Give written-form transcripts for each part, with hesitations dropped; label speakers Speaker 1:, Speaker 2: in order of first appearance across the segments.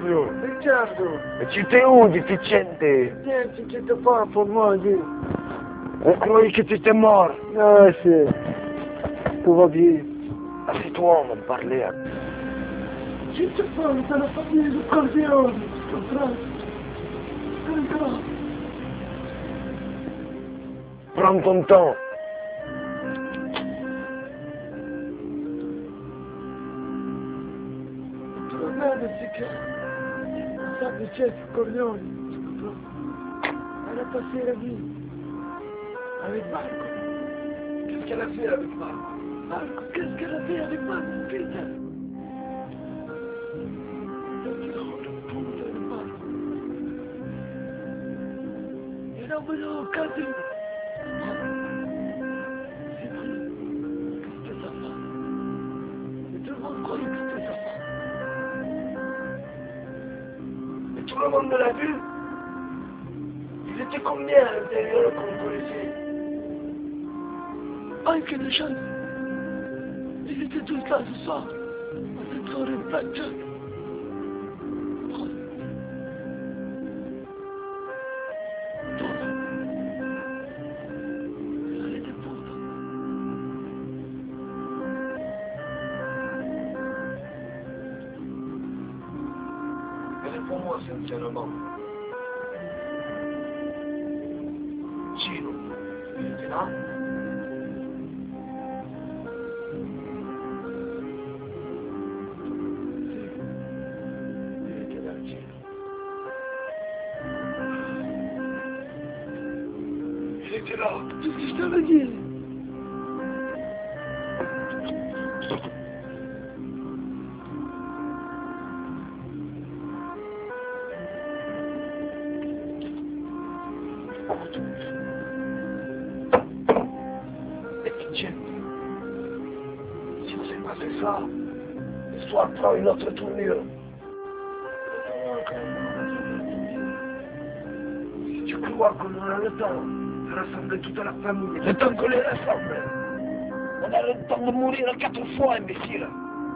Speaker 1: Fulvio.
Speaker 2: Riccardo,
Speaker 1: E ci sei un deficiente?
Speaker 2: niente, che ti fa per moi?
Speaker 1: On croyait que tu étais mort.
Speaker 2: Ah, sì. Tu va bien.
Speaker 1: Assieds-toi, on va te parler.
Speaker 2: Che ti fa dalla famiglia del Corleone?
Speaker 1: Prends ton temps.
Speaker 2: La bene si che sa di Jeff Corleone. Elle a passé la vie avec Marco. Qu'est-ce qu'elle a fait avec Marco? Marco, qu'est-ce qu'elle a fait avec Marco, Peter? Et non, mais non, Catherine. C'est vrai que c'était sa femme. Et tout le monde croyait que c'était sa femme.
Speaker 1: Et tout le monde l'a vu. Ils étaient combien à l'intérieur comme policiers?
Speaker 2: Anche les jeunes. Ils étaient tous là ce soir. À cette soirée de blackjack.
Speaker 1: Réponds-moi sincèrement. Gino, il était là? Il était là, Gino. Il était là.
Speaker 2: C'est ce que je t'avais dit.
Speaker 1: Etienne, si on s'est passé ça, l'histoire prend une autre tournure. Si tu crois qu'on a le temps de rassembler toute la famille, le temps qu'on les rassemble, on a le temps de mourir 4 fois, imbécile.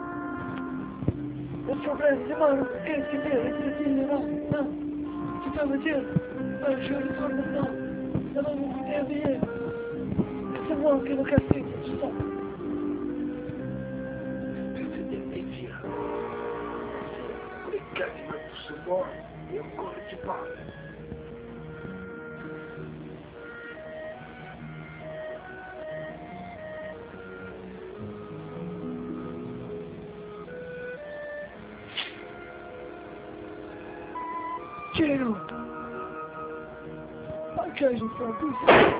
Speaker 2: Le problème, c'est moi, qu'est-ce que c'est avec ce film là? Non, tu vas me dire, je le sors maintenant, ça va me coûter un billet. C'est moi qui le casse, tout ça.
Speaker 1: C'est d'imbécile. Les gars, ils me poussent mort, et encore tu parles.
Speaker 2: Gino! Ok, je fais un peu.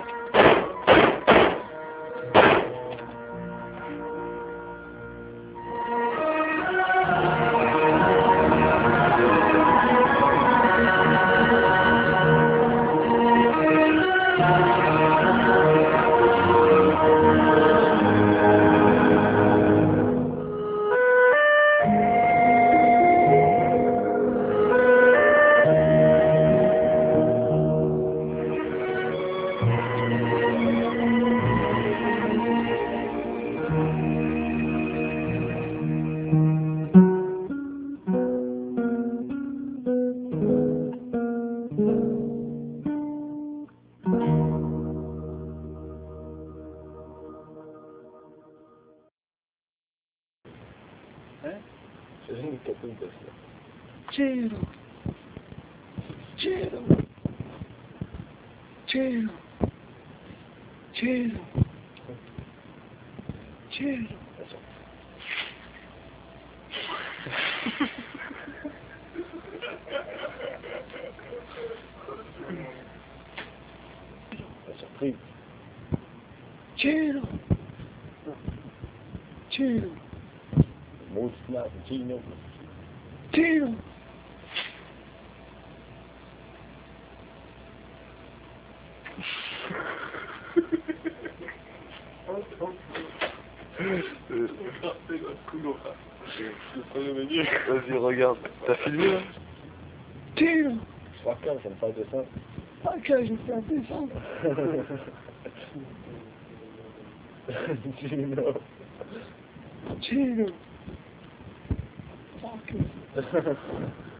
Speaker 1: C'est une capitale.
Speaker 2: Gino! Gino! Gino! Gino! Gino!
Speaker 1: La surprise.
Speaker 2: Gino! Gino!
Speaker 1: Mousse-là, Gino.
Speaker 2: Gino!
Speaker 1: Vas-y, regarde. T'as filmé là?
Speaker 2: Gino!
Speaker 1: Je crois que ça me fait de ça.
Speaker 2: Ok, je fais un dessin.
Speaker 1: Gino.
Speaker 2: Gino! Fuck.